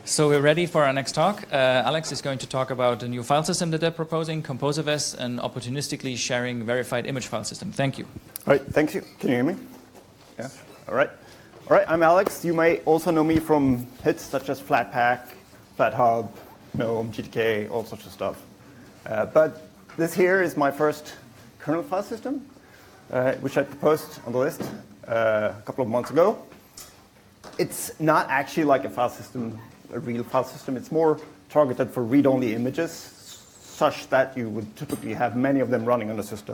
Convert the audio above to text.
So we're ready for our next talk. Alex is going to talk about a new file system that they're proposing, ComposerVS, and opportunistically sharing verified image file system. Thank you. All right, thank you. Can you hear me? Yeah. All right. All right, I'm Alex. You may also know me from hits such as Flatpak, FlatHub, GNOME, GTK, all sorts of stuff. But this here is my first kernel file system, which I proposed on the list a couple of months ago. It's not actually like a file system, a real file system. It's more targeted for read-only images, such that you would typically have many of them running on the system.